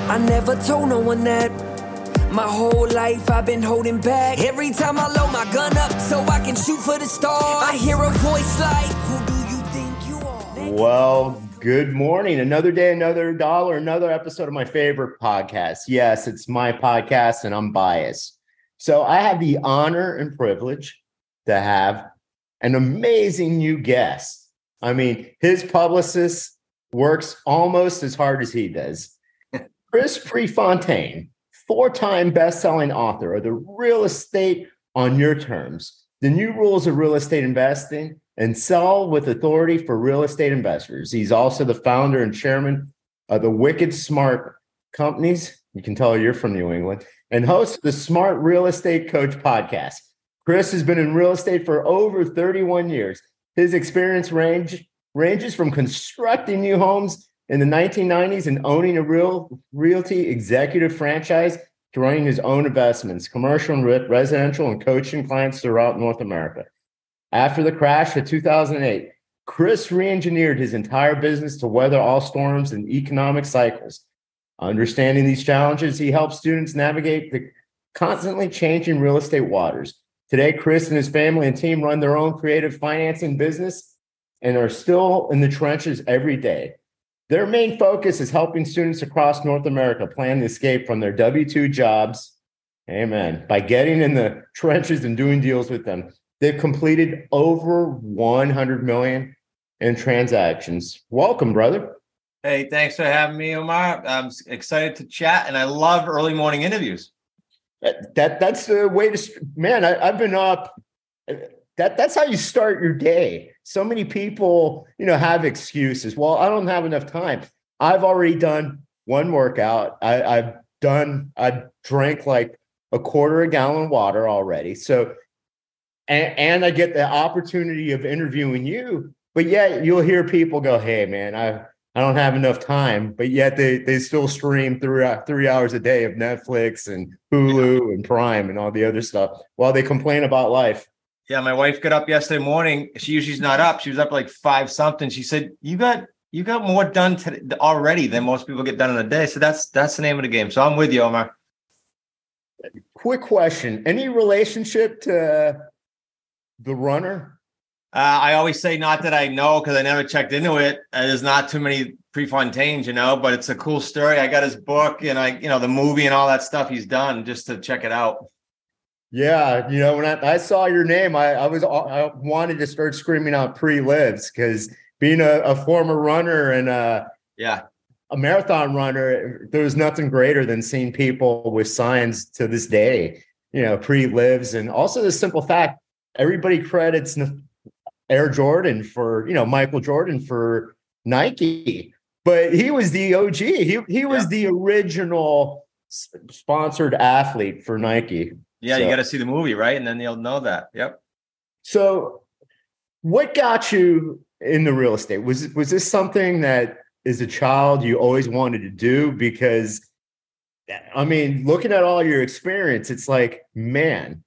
I never told no one that. My whole life I've been holding back. Every time I load my gun up so I can shoot for the stars, I hear a voice like, who do you think you are? Well, good morning. Another day, another dollar, another episode of my favorite podcast. Yes, it's my podcast and I'm biased. So I have the honor and privilege to have an amazing new guest. I mean, his publicist works almost as hard as he does. Chris Prefontaine, four-time best-selling author of The Real Estate on Your Terms, The New Rules of Real Estate Investing, and Sell with Authority for Real Estate Investors. He's also the founder and chairman of the Wicked Smart Companies. You can tell you're from New England. And host of the Smart Real Estate Coach podcast. Chris has been in real estate for over 31 years. His experience ranges from constructing new homes in the 1990s and owning a realty executive franchise to running his own investments, commercial and residential, and coaching clients throughout North America. After the crash of 2008, Chris re-engineered his entire business to weather all storms and economic cycles. Understanding these challenges, he helps students navigate the constantly changing real estate waters. Today, Chris and his family and team run their own creative financing business and are still in the trenches every day. Their main focus is helping students across North America plan the escape from their W-2 jobs, amen, by getting in the trenches and doing deals with them. They've completed over 100 million in transactions. Welcome, brother. Hey, thanks for having me, Omar. I'm excited to chat, and I love early morning interviews. That's the way to, man, I've been up. That's how you start your day. So many people, have excuses. Well, I don't have enough time. I've already done one workout. I drank like a quarter a gallon of water already. So, and I get the opportunity of interviewing you, but yet you'll hear people go, hey man, I don't have enough time, but yet they still stream 3 hours a day of Netflix and Hulu and Prime and all the other stuff while they complain about life. Yeah, my wife got up yesterday morning. She usually's not up. She was up like 5 something. She said, "You got more done already than most people get done in a day." So that's the name of the game. So I'm with you, Omar. Quick question: any relationship to the runner? I always say not that I know because I never checked into it. There's not too many Prefontaines, but it's a cool story. I got his book and the movie and all that stuff he's done just to check it out. Yeah. When I saw your name, I wanted to start screaming out Pre-Lives because being a former runner and a marathon runner, there was nothing greater than seeing people with signs to this day, Pre-Lives. And also the simple fact, everybody credits Air Jordan for, Michael Jordan for Nike, but he was the OG. He was the original sponsored athlete for Nike. Yeah, so you got to see the movie, right? And then you'll know that. Yep. So what got you into real estate? Was this something that as a child you always wanted to do? Because, looking at all your experience, it's like, man,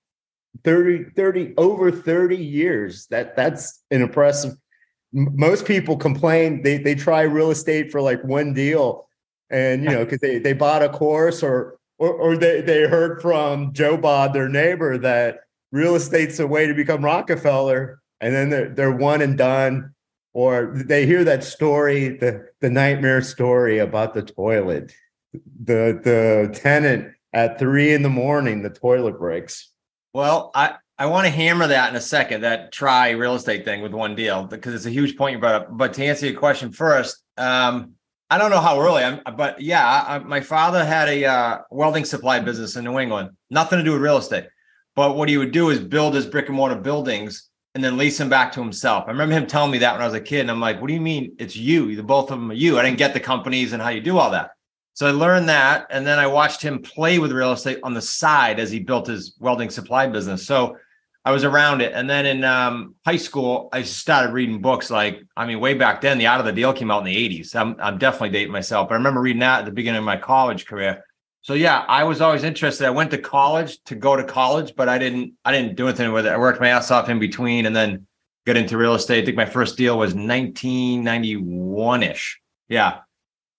over 30 years. That's an impressive. Most people complain they try real estate for like one deal, and because they bought a course or they heard from Joe Bob, their neighbor, that real estate's a way to become Rockefeller, and then they're one and done, or they hear that story, the nightmare story about the toilet, the tenant at 3 a.m, the toilet breaks. Well, I want to hammer that in a second, that try real estate thing with one deal, because it's a huge point you brought up. But to answer your question first, I don't know how early, my father had a welding supply business in New England, nothing to do with real estate. But what he would do is build his brick and mortar buildings and then lease them back to himself. I remember him telling me that when I was a kid, and I'm like, what do you mean it's you? The both of them are you. I didn't get the companies and how you do all that. So I learned that, and then I watched him play with real estate on the side as he built his welding supply business. So I was around it. And then in high school, I started reading books way back then, The Art of the Deal came out in the 80s. I'm definitely dating myself, but I remember reading that at the beginning of my college career. So yeah, I was always interested. I went to college to go to college, but I didn't do anything with it. I worked my ass off in between and then got into real estate. I think my first deal was 1991-ish. Yeah.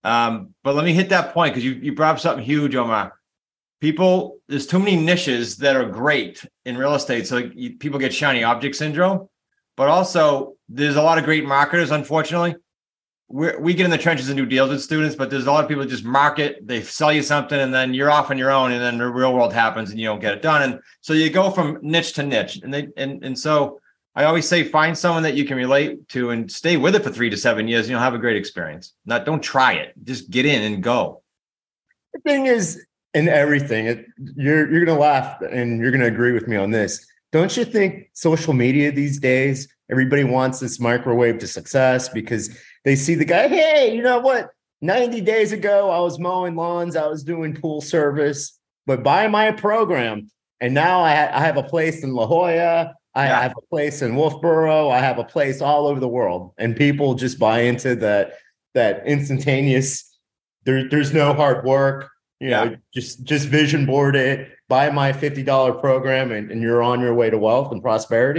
But let me hit that point because you brought up something huge, Omar. People, there's too many niches that are great in real estate. So people get shiny object syndrome, but also there's a lot of great marketers. Unfortunately, we get in the trenches and do deals with students, but there's a lot of people that just market, they sell you something and then you're off on your own and then the real world happens and you don't get it done. And so you go from niche to niche. And so I always say, find someone that you can relate to and stay with it for 3 to 7 years. And you'll have a great experience. Don't try it. Just get in and go. The thing is, in everything, you're going to laugh and you're going to agree with me on this. Don't you think social media these days, everybody wants this microwave to success because they see the guy, hey, you know what? 90 days ago, I was mowing lawns. I was doing pool service, but buy my program. And now I have a place in La Jolla. I have a place in Wolfboro. I have a place all over the world. And people just buy into that instantaneous, there's no hard work. You know, just vision board it, buy my $50 program, and you're on your way to wealth and prosperity.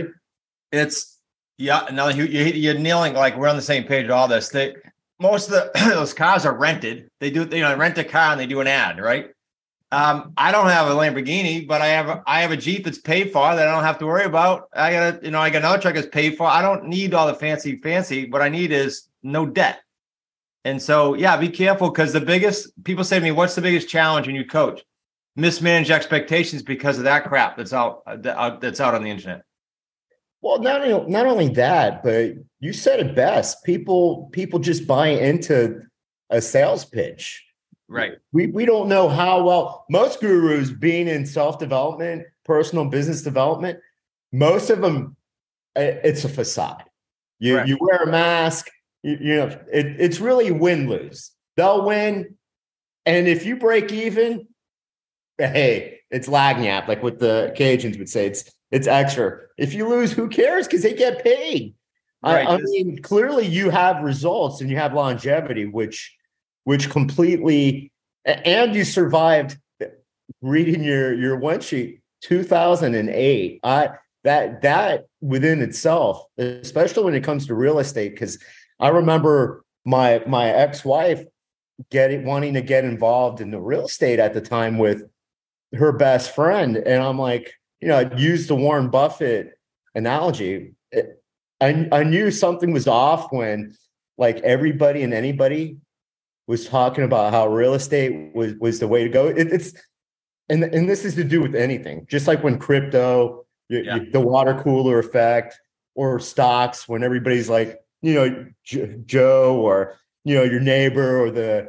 Now you're nailing, like we're on the same page with all this. Most of those cars are rented. They rent a car and they do an ad, right? I don't have a Lamborghini, but I have a Jeep that's paid for that I don't have to worry about. I got another truck that's paid for. I don't need all the fancy. What I need is no debt. And so, be careful because people say to me, what's the biggest challenge when you coach? Mismanage expectations because of that crap that's out on the internet. Well, not only that, but you said it best. People just buy into a sales pitch. Right. We don't know how well most gurus being in self-development, personal business development, most of them, it's a facade. You wear a mask. It's really win-lose. They'll win. And if you break even, hey, it's lagniappe, like what the Cajuns would say. It's extra. If you lose, who cares? Because they get paid. Right. I mean, clearly you have results and you have longevity, which completely, and you survived reading your one sheet, 2008. That within itself, especially when it comes to real estate, because I remember my ex-wife wanting to get involved in the real estate at the time with her best friend. And I'm like, I'd use the Warren Buffett analogy. I knew something was off when like everybody and anybody was talking about how real estate was the way to go. And this is to do with anything, just like when crypto, the water cooler effect, or stocks, when everybody's like, Joe or, your neighbor or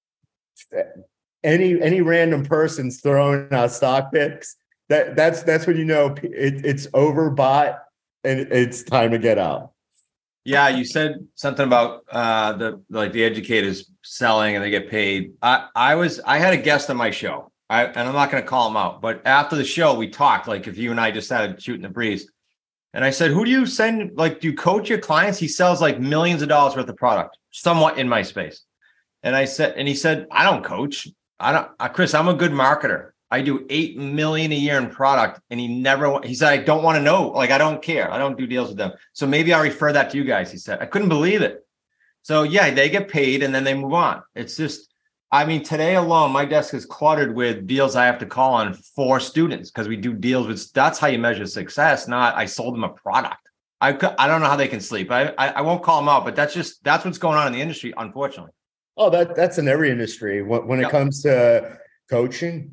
any random person's throwing out stock picks. That's when it's overbought and it's time to get out. Yeah, you said something about the educators selling and they get paid. I had a guest on my show, and I'm not going to call him out, but after the show we talked, like if you and I just started shooting the breeze. And I said, who do you send? Like, do you coach your clients? He sells like millions of dollars worth of product, somewhat in my space. And he said, I don't coach. Chris, I'm a good marketer. I do $8 million a year in product. And he said, I don't want to know. Like, I don't care. I don't do deals with them. So maybe I'll refer that to you guys. He said, I couldn't believe it. So they get paid and then they move on. It's just, today alone, my desk is cluttered with deals I have to call on for students because we do deals with, that's how you measure success, not I sold them a product. I don't know how they can sleep. I won't call them out, but that's what's going on in the industry, unfortunately. Oh, that's in every industry. When it comes to coaching,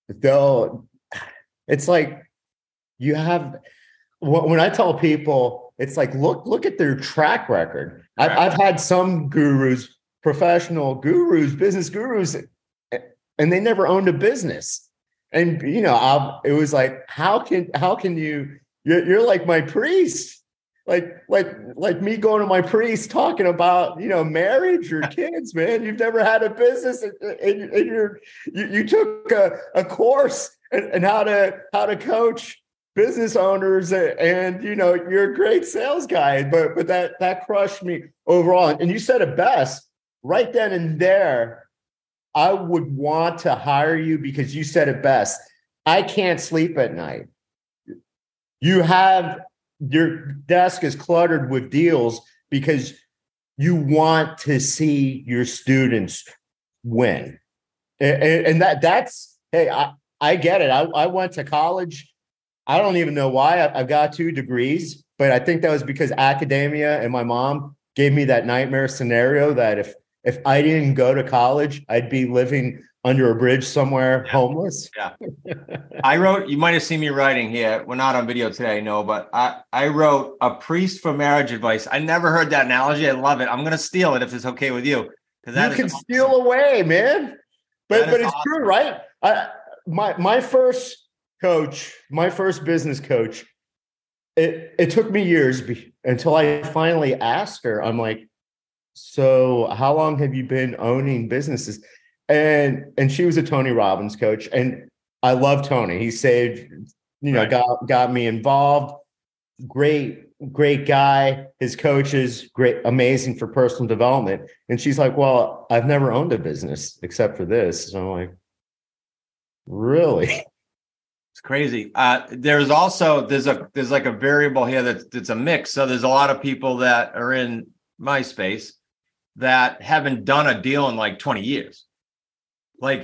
it's like you have, when I tell people, it's like, look at their track record. I've had some gurus, professional gurus, business gurus, and they never owned a business. And, it was like, how can you're like my priest, like me going to my priest talking about, marriage or kids, man. You've never had a business and you took a course and how to coach business owners, and you're a great sales guy, but that crushed me overall. And you said it best right then and there. I would want to hire you because you said it best. I can't sleep at night. Your desk is cluttered with deals because you want to see your students win. And that's, hey, I get it. I went to college. I don't even know why. I've got 2 degrees, but I think that was because academia and my mom gave me that nightmare scenario that if I didn't go to college, I'd be living under a bridge somewhere, homeless. Yeah. I wrote, you might have seen me writing here. We're not on video today, no, but I wrote a priest for marriage advice. I never heard that analogy. I love it. I'm going to steal it if it's okay with you. You can awesome. Steal away, man. But it's awesome. True, right? My first coach, my first business coach, it took me years until I finally asked her. I'm like, so how long have you been owning businesses? And she was a Tony Robbins coach, and I love Tony. He saved, got me involved. Great guy. His coaches, great, amazing for personal development. And she's like, well, I've never owned a business except for this. So I'm like, really? It's crazy. There's like a variable here that's a mix. So there's a lot of people that are in my space that haven't done a deal in like 20 years. Like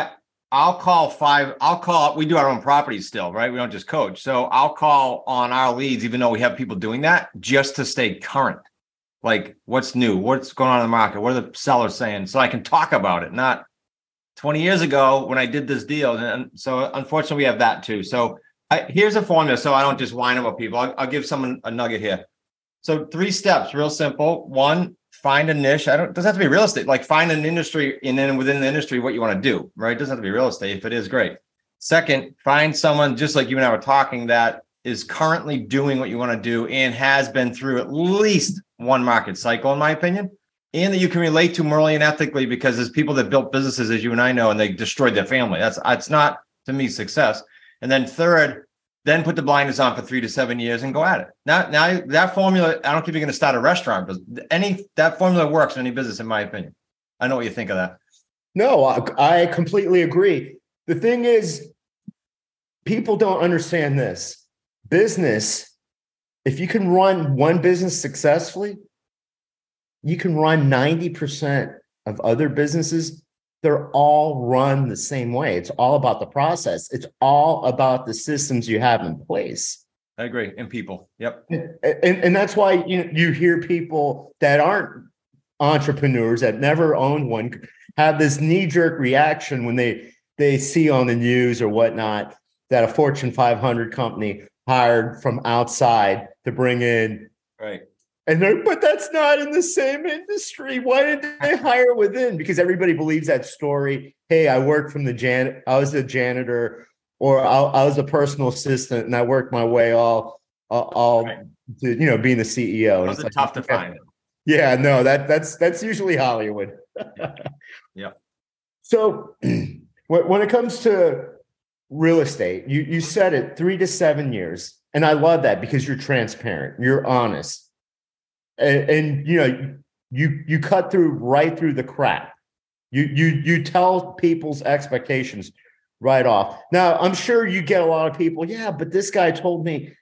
we do our own properties still, right? We don't just coach. So I'll call on our leads, even though we have people doing that, just to stay current. Like, what's new? What's going on in the market? What are the sellers saying? So I can talk about it, not 20 years ago when I did this deal. And so unfortunately we have that too. So here's a formula. So I don't just whine about people. I'll give someone a nugget here. So 3 steps, real simple. 1, find a niche. It doesn't have to be real estate. Like, find an industry, and then within the industry, what you want to do, right? It doesn't have to be real estate. If it is, great. 2nd, find someone just like you and I were talking that is currently doing what you want to do and has been through at least one market cycle, in my opinion, and that you can relate to morally and ethically, because there's people that built businesses, as you and I know, and they destroyed their family. That's not, to me, success. And then 3rd, then put the blinders on for 3 to 7 years and go at it. Now that formula, I don't think you're going to start a restaurant, but that formula works in any business, in my opinion. I know what you think of that. No, I completely agree. The thing is, people don't understand this. Business, if you can run one business successfully, you can run 90% of other businesses. They're all run the same way. It's all about the process. It's all about the systems you have in place. I agree. And people. Yep. And that's why you hear people that aren't entrepreneurs, that never owned one, have this knee-jerk reaction when they see on the news or whatnot that a Fortune 500 company hired from outside to bring in. Right. And but that's not in the same industry. Why did they hire within? Because everybody believes that story. Hey, I worked from I was a janitor, or I was a personal assistant, and I worked my way all right. To being the CEO. Those are tough to find. Yeah, no, that's usually Hollywood. Yeah. So when it comes to real estate, you said it, 3 to 7 years, and I love that because you're transparent, you're honest. And you cut right through the crap. You tell people's expectations right off. Now, I'm sure you get a lot of people. Yeah, but this guy told me,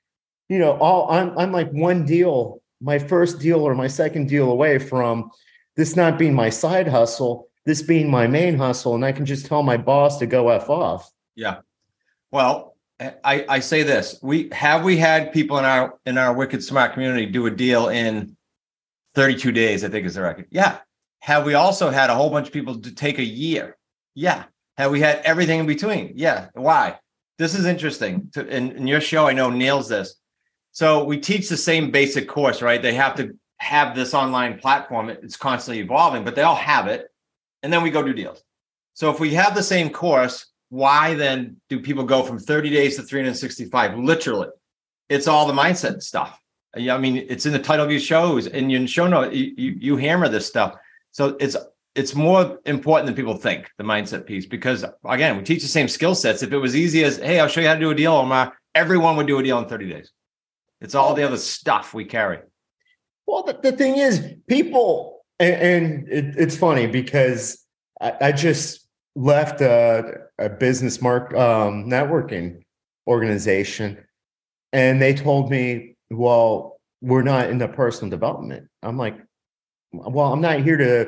I'm like one deal, my first deal or my second deal away from this not being my side hustle, this being my main hustle, and I can just tell my boss to go F off. Yeah. Well, I say this: we had people in our Wicked Smart community do a deal in 32 days, I think is the record. Yeah. Have we also had a whole bunch of people to take a year? Yeah. Have we had everything in between? Yeah. Why? This is interesting. In your show, I know nails this. So we teach the same basic course, right? They have to have this online platform. It's constantly evolving, but they all have it. And then we go do deals. So if we have the same course, why then do people go from 30 days to 365? Literally, it's all the mindset stuff. Yeah, I mean, it's in the title of your shows, and your show note, you hammer this stuff. So it's more important than people think, the mindset piece, because again, we teach the same skill sets. If it was easy as, hey, I'll show you how to do a deal, Omar, everyone would do a deal in 30 days. It's all the other stuff we carry. Well, the thing is, people, and it's funny because I just left a business networking organization, and they told me, well, we're not into personal development. I'm like, well, I'm not here to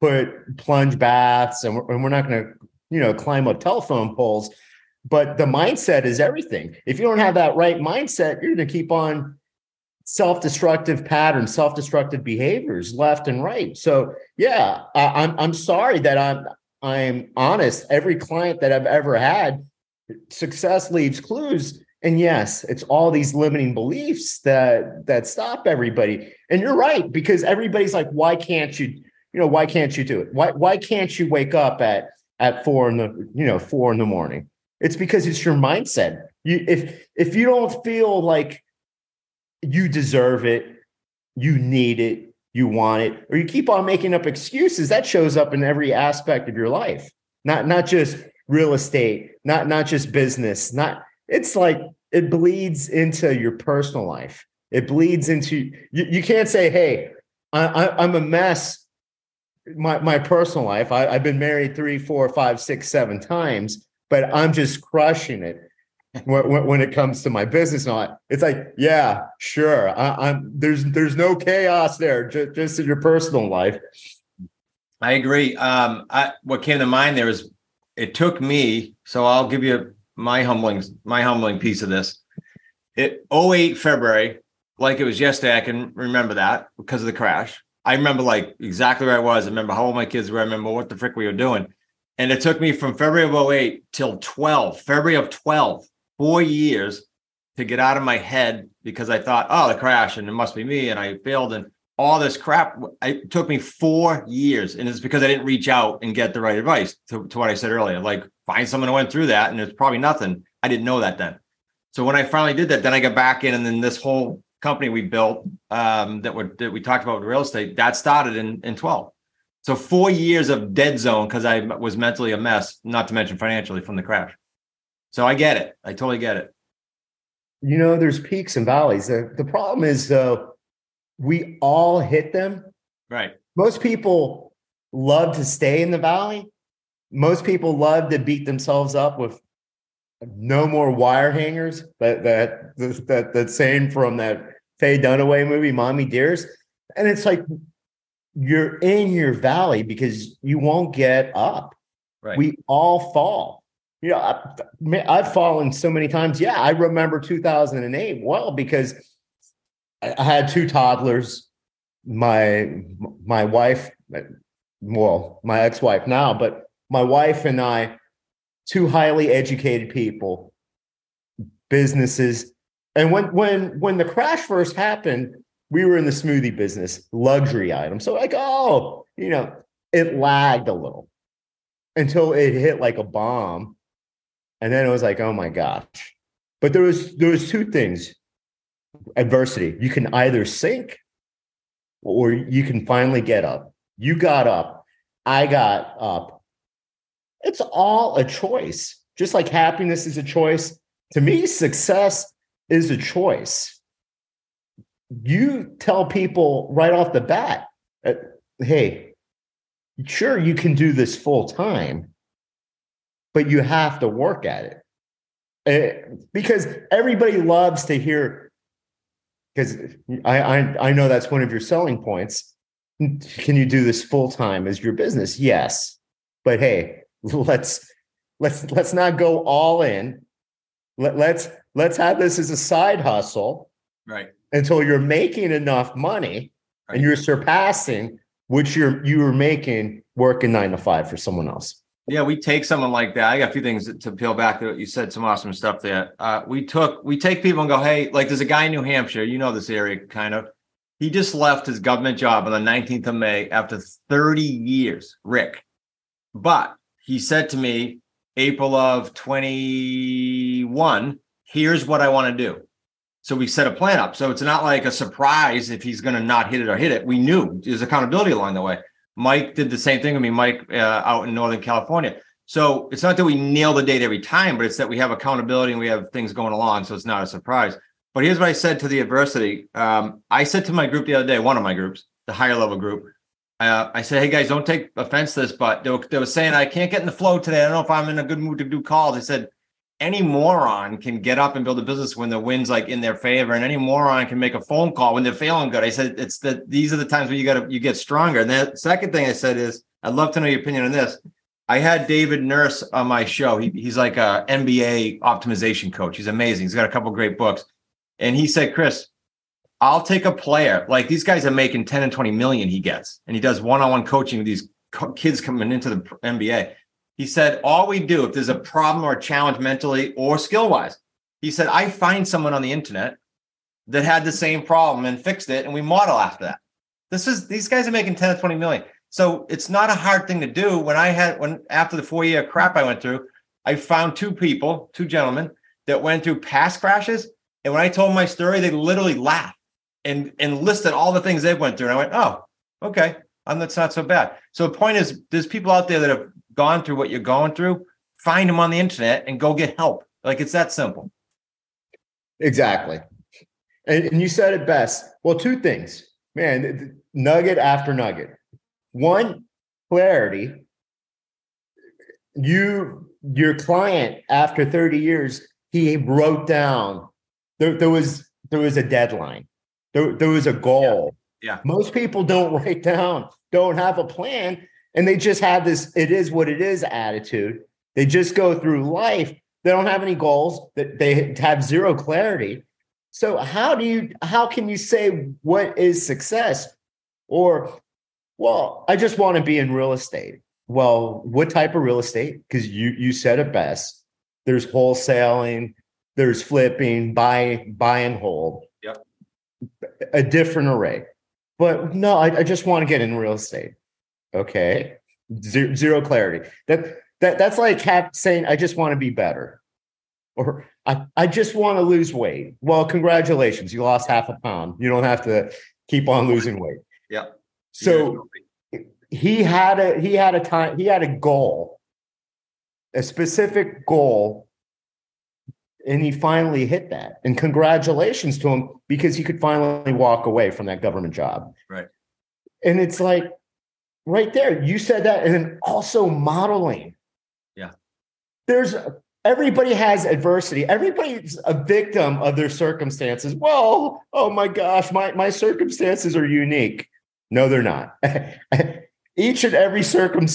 put plunge baths and we're not going to, climb up telephone poles. But the mindset is everything. If you don't have that right mindset, you're going to keep on self-destructive patterns, self-destructive behaviors left and right. So yeah, I'm sorry that I'm honest. Every client that I've ever had, success leaves clues. And yes, it's all these limiting beliefs that stop everybody. And you're right, because everybody's like, why can't you do it? Why can't you wake up at 4 in the morning? It's because it's your mindset. If you don't feel like you deserve it, you need it, you want it, or you keep on making up excuses, that shows up in every aspect of your life. Not just real estate, not just business, it's like it bleeds into your personal life. It bleeds into you can't say, hey, I'm a mess. My personal life. I've been married 3, 4, 5, 6, 7 times, but I'm just crushing it when it comes to my business. It's like, yeah, sure. There's no chaos there, just in your personal life. I agree. What came to mind there is it took me. So I'll give you my humbling piece of this. 2008 February, like it was yesterday. I can remember that because of the crash. I remember like exactly where I was. I remember how old my kids were. I remember what the frick we were doing. And it took me from February of 2008 till February of 12, 4 years to get out of my head, because I thought, oh, the crash and it must be me and I failed and all this crap. It took me 4 years. And it's because I didn't reach out and get the right advice to what I said earlier. Like, find someone who went through that and it's probably nothing. I didn't know that then. So when I finally did that, then I got back in, and then this whole company we built that we talked about with real estate, that started in 12. So 4 years of dead zone because I was mentally a mess, not to mention financially from the crash. So I get it. I totally get it. There's peaks and valleys. The problem is, though, we all hit them. Right. Most people love to stay in the valley. Most people love to beat themselves up with no more wire hangers. That saying from that Faye Dunaway movie, Mommy Dearest. And it's like, you're in your valley because you won't get up. Right. We all fall. I've fallen so many times. Yeah, I remember 2008 well, because I had 2 toddlers. My wife, well, my ex-wife now, but my wife and I, 2 highly educated people, businesses. And when the crash first happened, we were in the smoothie business, luxury items. So like, it lagged a little until it hit like a bomb. And then it was like, oh my gosh. But there was 2 things. Adversity. You can either sink or you can finally get up. You got up. I got up. It's all a choice. Just like happiness is a choice. To me, success is a choice. You tell people right off the bat, hey, sure, you can do this full time, but you have to work at it. Because everybody loves to hear, because I know that's one of your selling points. Can you do this full time as your business? Yes. But hey, let's not go all in. Let's have this as a side hustle. Right. Until you're making enough money, right, and you're surpassing what you were making working 9 to 5 for someone else. Yeah, we take someone like that. I got a few things to peel back to what you said, some awesome stuff there. We take people and go, hey, like there's a guy in New Hampshire, this area kind of. He just left his government job on the 19th of May after 30 years, Rick. But he said to me, April of 21, here's what I want to do. So we set a plan up. So it's not like a surprise if he's going to not hit it or hit it. We knew there's accountability along the way. Mike did the same thing with me, Mike out in Northern California. So it's not that we nail the date every time, but it's that we have accountability and we have things going along. So it's not a surprise. But here's what I said to the adversity. I said to my group the other day, one of my groups, the higher level group, I said, hey guys, don't take offense to this, but they were saying, I can't get in the flow today. I don't know if I'm in a good mood to do calls. I said, any moron can get up and build a business when the wind's like in their favor, and any moron can make a phone call when they're feeling good. I said, these are the times where you get stronger. And the second thing I said is, I'd love to know your opinion on this. I had David Nurse on my show. He's like a NBA optimization coach. He's amazing. He's got a couple of great books. And he said, Chris, I'll take a player. Like these guys are making 10 and 20 million he gets. And he does one-on-one coaching with these kids coming into the NBA. He said, all we do, if there's a problem or a challenge mentally or skill-wise, he said, I find someone on the internet that had the same problem and fixed it, and we model after that. These guys are making 10 to 20 million. So it's not a hard thing to do. When after the 4-year crap I went through, I found two gentlemen that went through past crashes. And when I told my story, they literally laughed and listed all the things they went through. And I went, oh, okay. That's not so bad. So the point is, there's people out there that have gone through what you're going through. Find them on the internet and go get help. Like it's that simple. Exactly. And you said it best. Well, two things, man, nugget after nugget. One, clarity. Your client, after 30 years, he wrote down, there was a deadline. There was a goal. Yeah. Most people don't write down, don't have a plan, and they just have this, it is what it is attitude. They just go through life. They don't have any goals, that they have zero clarity. So how can you say what is success? Or, well, I just want to be in real estate. Well, what type of real estate? Because you said it best. There's wholesaling, there's flipping, buy and hold. Yep. A different array. But no, I just want to get in real estate. Okay. Zero clarity. That's like saying, I just want to be better. Or I just want to lose weight. Well, congratulations. You lost half a pound. You don't have to keep on losing weight. Yeah. So he had a goal, a specific goal, and he finally hit that. And congratulations to him, because he could finally walk away from that government job. Right. And it's like right there, you said that, and then also modeling. Yeah. Everybody has adversity. Everybody's a victim of their circumstances. Well, oh my gosh, my circumstances are unique. No, they're not. Each and every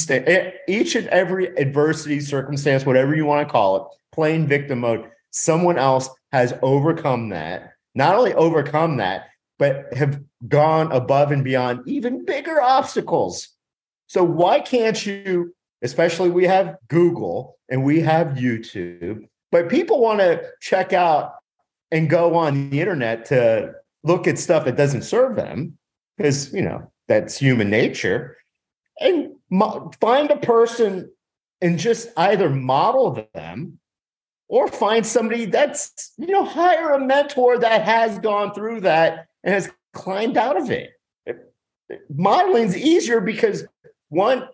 adversity circumstance, whatever you want to call it, plain victim mode, someone else has overcome that. Not only overcome that, but have gone above and beyond even bigger obstacles. So why can't you, especially we have Google and we have YouTube, but people want to check out and go on the internet to look at stuff that doesn't serve them, because, that's human nature, and find a person and just either model them or find somebody that's, hire a mentor that has gone through that and has climbed out of it. Modeling's easier because, one,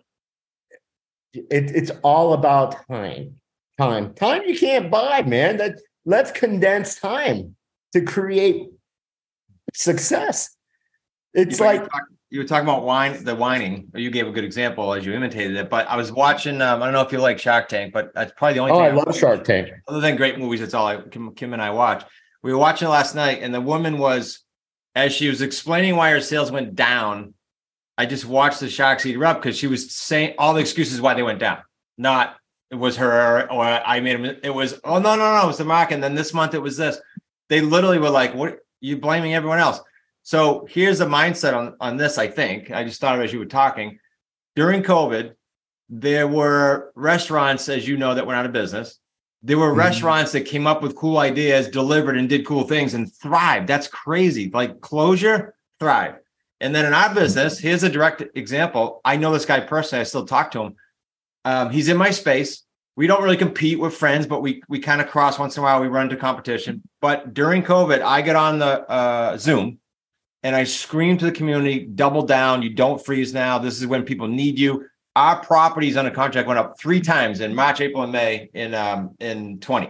it's all about time. Time you can't buy, man. Let's condense time to create success. It's you were talking about whining. You gave a good example as you imitated it. But I was watching. I don't know if you like Shark Tank, but that's probably the only. I love Shark Tank. Other than great movies, that's all Kim and I watch. We were watching last night, and the woman was, as she was explaining why her sales went down, I just watched the sharks eat her up, because she was saying all the excuses why they went down. Not it was her, or I made them. It was, oh, no, it was the market. And then this month it was this. They literally were like, what, you blaming everyone else? So here's the mindset on this, I think. I just thought of it as you were talking. During COVID, there were restaurants, as you know, that went out of business. There were restaurants that came up with cool ideas, delivered and did cool things and thrived. That's crazy. Like closure, thrive. And then in our business, here's a direct example. I know this guy personally. I still talk to him. He's in my space. We don't really compete with friends, but we kind of cross once in a while. We run to competition. But during COVID, I get on the Zoom and I scream to the community, double down. You don't freeze now. This is when people need you. Our properties under contract went up 3 times in March, April, and May in 20.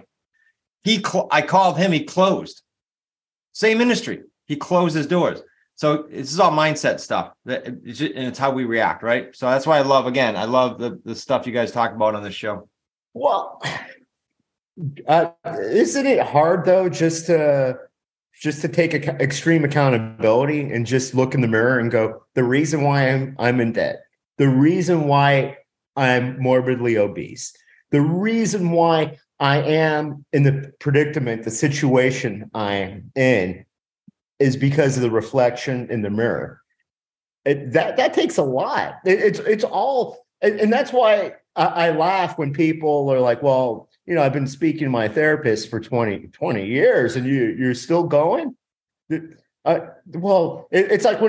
I called him. He closed. Same industry. He closed his doors. So this is all mindset stuff, and it's how we react, right? So that's why I love the stuff you guys talk about on this show. Well, isn't it hard though, just to take extreme accountability and just look in the mirror and go, the reason why I'm in debt, the reason why I'm morbidly obese, the reason why I am in the predicament, the situation I'm in, is because of the reflection in the mirror. That takes a lot. It's all, and that's why I laugh when people are like, well, I've been speaking to my therapist for 20 years and you're still going. Well, it's like when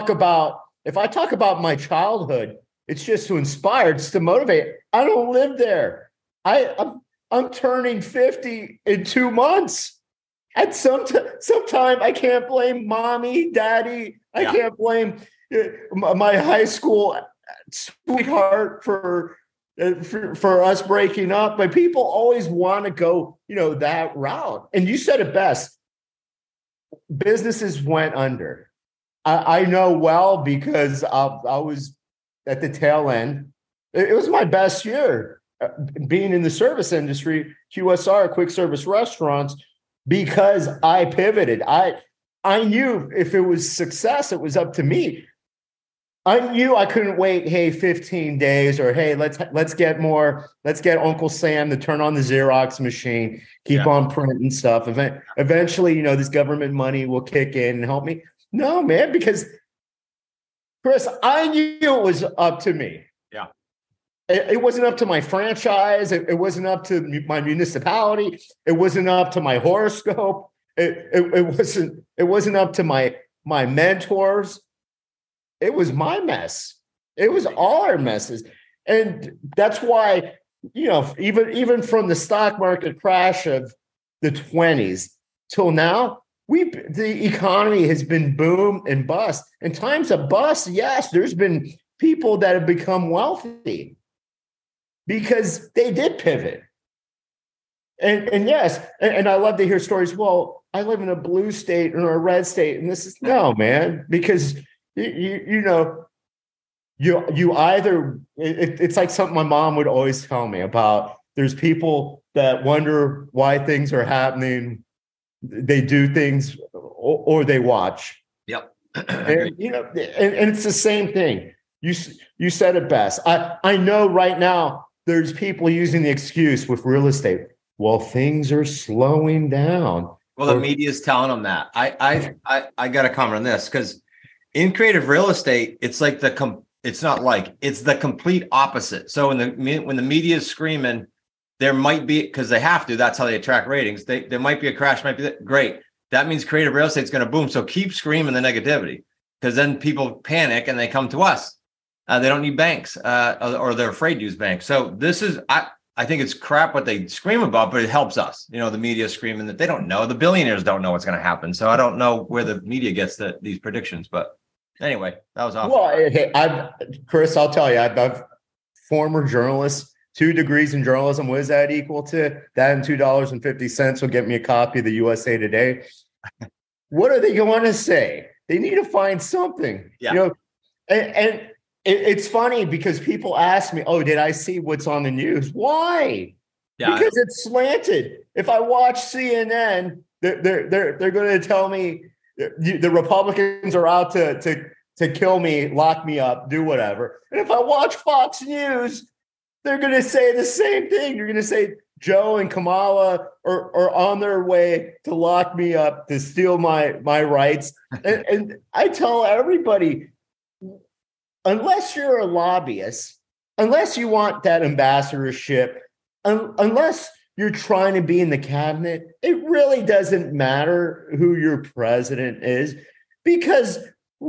if I talk about my childhood, it's just to inspire, it's to motivate. I don't live there. I'm turning 50 in 2 months. At sometime I can't blame mommy, daddy. I can't blame my high school sweetheart for us breaking up. But people always want to go, that route. And you said it best. Businesses went under. I know well because I was at the tail end. It was my best year being in the service industry, QSR, quick service restaurants, because I pivoted. I knew if it was success, it was up to me. I knew I couldn't wait, 15 days or, let's get Uncle Sam to turn on the Xerox machine, keep on printing stuff. Eventually, this government money will kick in and help me. No, man, because Chris, I knew it was up to me. Yeah. It wasn't up to my franchise. It wasn't up to my municipality. It wasn't up to my horoscope. It wasn't up to my mentors. It was my mess. It was all our messes. And that's why, even from the stock market crash of the 20s till now, the economy has been boom and bust. And times of bust, yes, there's been people that have become wealthy because they did pivot. And yes, and I love to hear stories. Well, I live in a blue state or a red state, and this is no, man, because you either it's like something my mom would always tell me about. There's people that wonder why things are happening. They do things or they watch. Yep. And it's the same thing. You said it best. I know right now there's people using the excuse with real estate. Well, things are slowing down. Well, the media is telling them that. I got to comment on this because in creative real estate, it's like it's the complete opposite. So when the media is screaming, there might be, because they have to, that's how they attract ratings. There might be a crash, great. That means creative real estate is going to boom. So keep screaming the negativity, because then people panic and they come to us. They don't need banks or they're afraid to use banks. So this is, I think it's crap what they scream about, but it helps us. The media screaming that they don't know. The billionaires don't know what's going to happen. So I don't know where the media gets these predictions. But anyway, that was awesome. Well, Chris, I'll tell you, I've former journalist, 2 degrees in journalism. What does that equal to? That and $2.50 will get me a copy of the USA Today. What are they going to say? They need to find something. Yeah. And it's funny because people ask me, "Oh, did I see what's on the news?" Why? Yeah, because it's slanted. If I watch CNN, they're going to tell me the Republicans are out to kill me, lock me up, do whatever. And if I watch Fox News, they're going to say the same thing. You're going to say Joe and Kamala are on their way to lock me up, to steal my rights. And I tell everybody, unless you're a lobbyist, unless you want that ambassadorship, unless you're trying to be in the cabinet, it really doesn't matter who your president is, because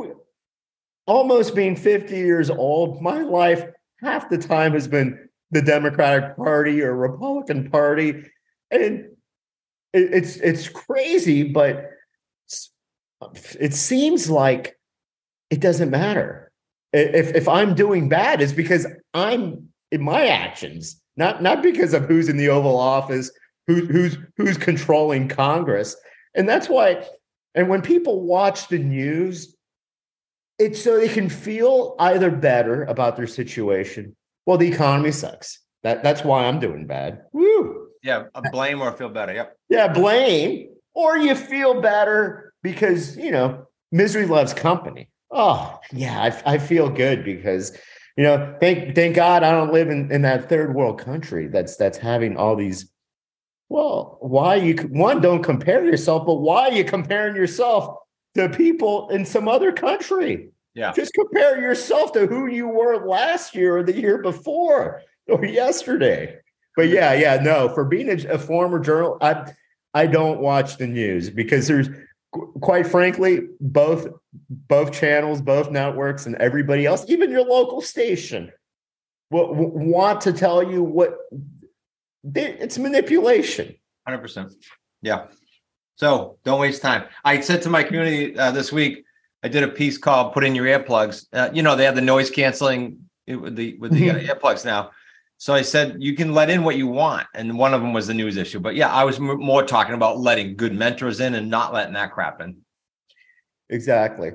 almost being 50 years old, my life half the time has been the Democratic Party or Republican Party. And it's crazy, but it seems like it doesn't matter. If I'm doing bad, it's because I'm in my actions, not because of who's in the Oval Office, who's controlling Congress. And that's why, and when people watch the news, it's so they can feel either better about their situation. Well, the economy sucks. That's why I'm doing bad. Woo. Yeah, blame or feel better. Yep. Yeah, blame, or you feel better because, misery loves company. Oh, yeah, I feel good because Thank God I don't live in that third world country that's having all these. Well, don't compare yourself, but why are you comparing yourself to people in some other country? Yeah. Just compare yourself to who you were last year or the year before or yesterday. But no, for being a former journal, I don't watch the news because there's, quite frankly, both channels, both networks, and everybody else, even your local station, want to tell you what it's manipulation. 100%. Yeah. So don't waste time. I said to my community this week, I did a piece called "Put in Your Earplugs." They have the noise canceling with the earplugs now. So I said, you can let in what you want. And one of them was the news issue. But yeah, I was more talking about letting good mentors in and not letting that crap in. Exactly.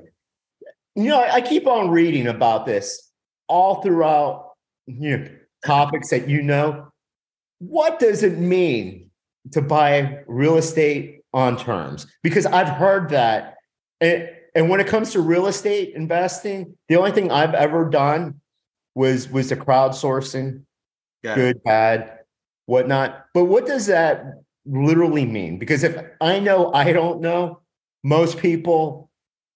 I keep on reading about this all throughout, topics that, what does it mean to buy real estate on terms? Because I've heard that. And when it comes to real estate investing, the only thing I've ever done was the crowdsourcing. Good, bad, whatnot. But what does that literally mean? Because if I know I don't know, most people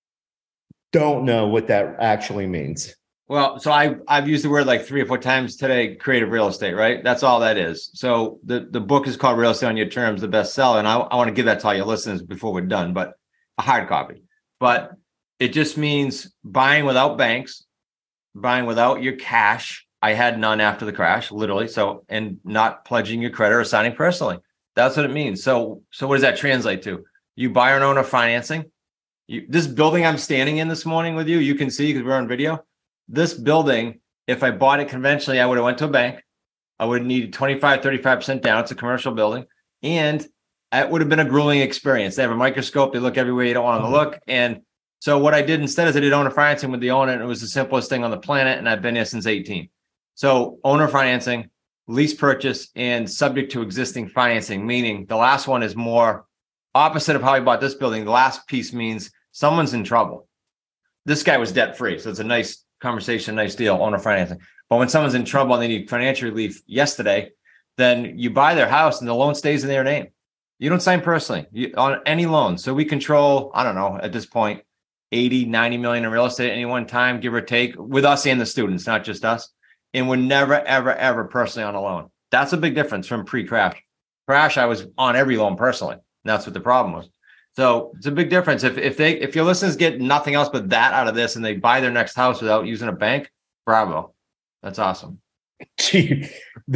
don't know what that actually means. Well, so I've used the word like 3 or 4 times today, creative real estate, right? That's all that is. So the book is called Real Estate on Your Terms, the bestseller. And I want to give that to all your listeners before we're done, but a hard copy. But it just means buying without banks, buying without your cash. I had none after the crash, literally. So, and not pledging your credit or signing personally. That's what it means. So what does that translate to? You buy or owner financing. This building I'm standing in this morning with you can see because we're on video. This building, if I bought it conventionally, I would have went to a bank. I would have needed 25, 35% down. It's a commercial building. And it would have been a grueling experience. They have a microscope. They look everywhere you don't want them to look. And so what I did instead is I did owner financing with the owner. And it was the simplest thing on the planet. And I've been here since 18. So owner financing, lease purchase, and subject to existing financing, meaning the last one is more opposite of how I bought this building. The last piece means someone's in trouble. This guy was debt free. So it's a nice conversation, nice deal, owner financing. But when someone's in trouble and they need financial relief yesterday, then you buy their house and the loan stays in their name. You don't sign personally on any loan. So we control, I don't know, at this point, 80, 90 million in real estate at any one time, give or take, with us and the students, not just us. And we're never, ever, ever personally on a loan. That's a big difference from pre-crash. Crash, I was on every loan personally. And that's what the problem was. So it's a big difference. If your listeners get nothing else but that out of this and they buy their next house without using a bank, bravo. That's awesome. Gee,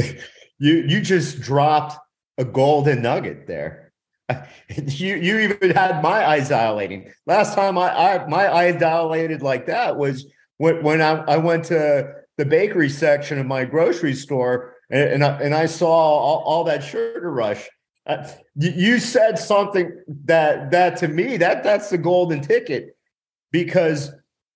you just dropped a golden nugget there. You even had my eyes dilating. Last time my eyes dilated like that was when I went to the bakery section of my grocery store and I saw all that sugar rush. You said something that to me that's the golden ticket, because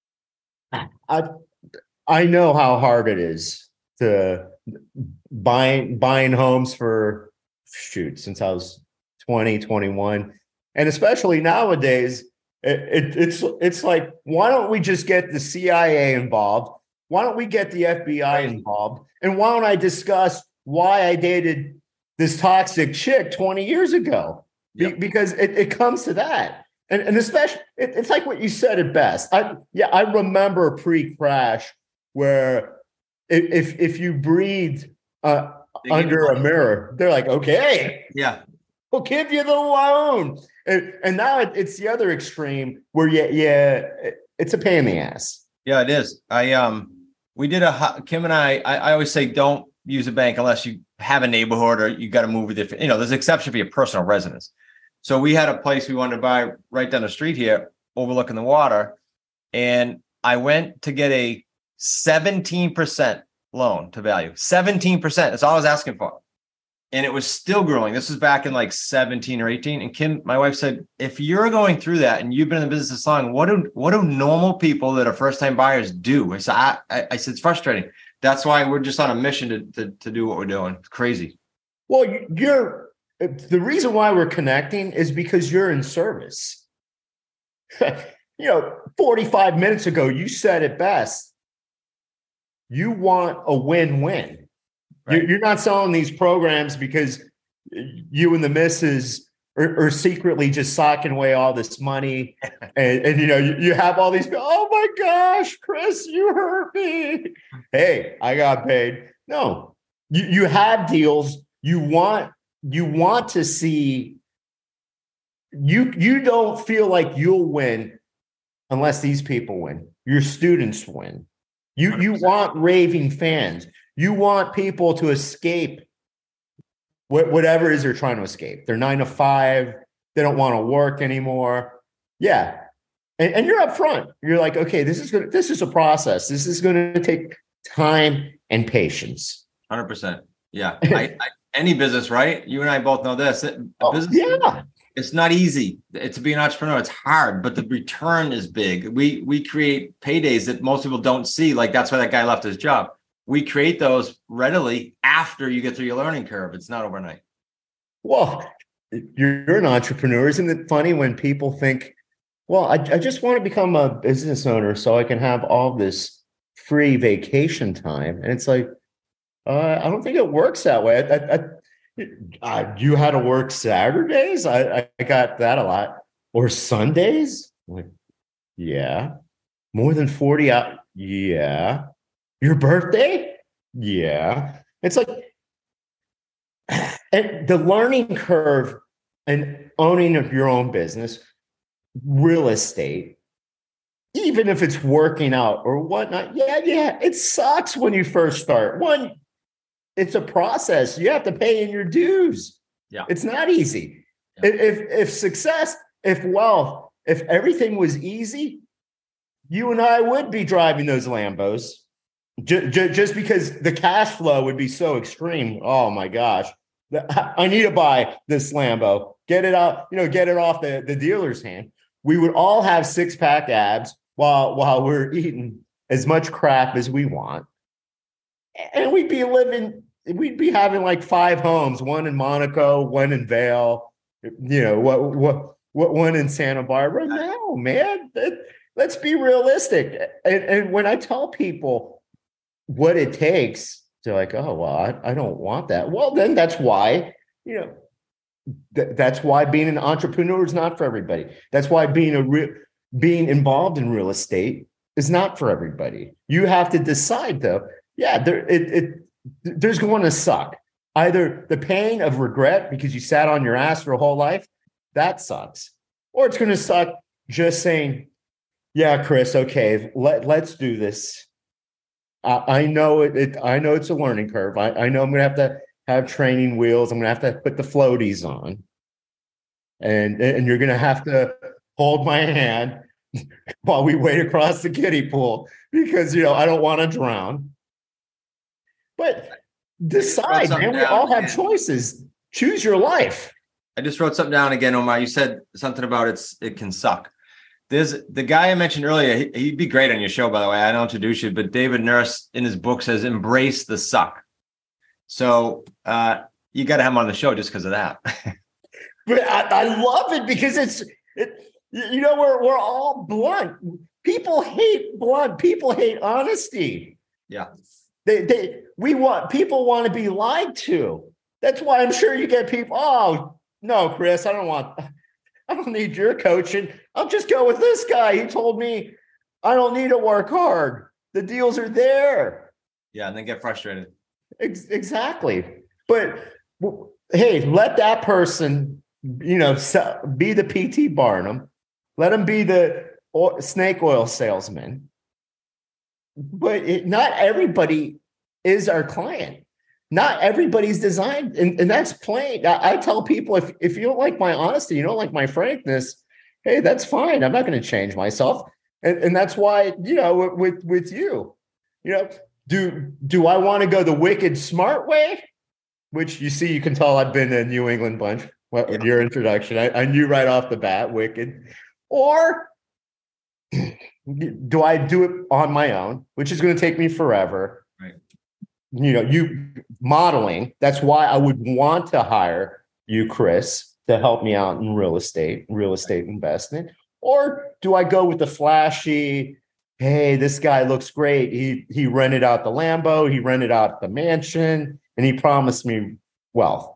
I know how hard it is to buying homes for since I was 20, 21, and especially nowadays it's like, why don't we just get the CIA involved? Why don't we get the FBI involved? And why don't I discuss why I dated this toxic chick 20 years ago? Yep. Because it comes to that. And especially, it's like what you said at best. I remember pre-crash where if you breathed under a mirror, they're like, okay, yeah, we'll give you the loan. And now it's the other extreme where it's a pain in the ass. Yeah, it is. We did Kim and I always say, don't use a bank unless you have a neighborhood or you got to move with it. There's an exception for your personal residence. So we had a place we wanted to buy right down the street here, overlooking the water. And I went to get a 17% loan to value. 17%. That's all I was asking for. And it was still growing. This was back in like 17 or 18. And Kim, my wife, said, if you're going through that and you've been in the business this long, what do normal people that are first-time buyers do? I said, it's frustrating. That's why we're just on a mission to do what we're doing. It's crazy. Well, the reason why we're connecting is because you're in service. 45 minutes ago, you said it best. You want a win-win. Right. You're not selling these programs because you and the missus are secretly just socking away all this money. And you have all these, oh my gosh, Chris, you hurt me. Hey, I got paid. No, you have deals. You want to see, you don't feel like you'll win unless these people win. Your students win. You 100%. want raving fans. You want people to escape whatever it is they're trying to escape. They're 9 to 5. They don't want to work anymore. Yeah. And you're up front. You're like, okay, this is a process. This is going to take time and patience. 100%. Yeah. Any business, right? You and I both know this. Business, yeah. It's not easy. To be an entrepreneur, it's hard, but the return is big. We create paydays that most people don't see. Like that's why that guy left his job. We create those readily after you get through your learning curve. It's not overnight. Well, you're an entrepreneur. Isn't it funny when people think, well, I just want to become a business owner so I can have all this free vacation time. And it's like, I don't think it works that way. You had to work Saturdays? I got that a lot. Or Sundays? Like, yeah. More than 40 hours? Yeah. Your birthday? Yeah. It's like, and the learning curve and owning of your own business, real estate, even if it's working out or whatnot, yeah, it sucks when you first start. One, it's a process. You have to pay in your dues. Yeah. It's not easy. Yeah. If success, if wealth, if everything was easy, you and I would be driving those Lambos just because the cash flow would be so extreme. Oh my gosh. I need to buy this Lambo. Get it out, get it off the dealer's hand. We would all have 6-pack abs while we're eating as much crap as we want. And we'd be having like 5 homes, one in Monaco, one in Vail, what one in Santa Barbara. No, man, let's be realistic. And when I tell people what it takes, they're like, oh, well, I don't want that. Well, then that's why, that's why being an entrepreneur is not for everybody. That's why being involved in real estate is not for everybody. You have to decide, though. Yeah, there's going to suck. Either the pain of regret because you sat on your ass for a whole life, that sucks. Or it's going to suck just saying, yeah, Chris, okay, let's do this. I know I know it's a learning curve. I know I'm going to have training wheels. I'm going to have to put the floaties on. And you're going to have to hold my hand while we wait across the kiddie pool because, I don't want to drown. But decide, man. We all have choices. Choose your life. I just wrote something down again, Omar. You said something about it can suck. There's the guy I mentioned earlier. He'd be great on your show, by the way. I don't introduce you, but David Nurse in his book says, embrace the suck. So you got to have him on the show just because of that. But I love it because we're all blunt. People hate blunt. People hate honesty. Yeah. People want to be lied to. That's why I'm sure you get people. Oh no, Chris, I don't need your coaching. I'll just go with this guy. He told me I don't need to work hard. The deals are there. Yeah, and then get frustrated. Exactly. But hey, let that person, be the P.T. Barnum. Let him be the snake oil salesman. But not everybody is our client. Not everybody's designed. And that's plain. I tell people, if you don't like my honesty, you don't like my frankness, hey, that's fine. I'm not going to change myself. And that's why, with you, do I want to go the wicked smart way? Which you can tell I've been a New England bunch. Your introduction, I knew right off the bat, wicked. Or do I do it on my own, which is going to take me forever? Right. You modeling. That's why I would want to hire you, Chris, to help me out in real estate investment. Or do I go with the flashy, hey, this guy looks great. He rented out the Lambo, he rented out the mansion, and he promised me wealth.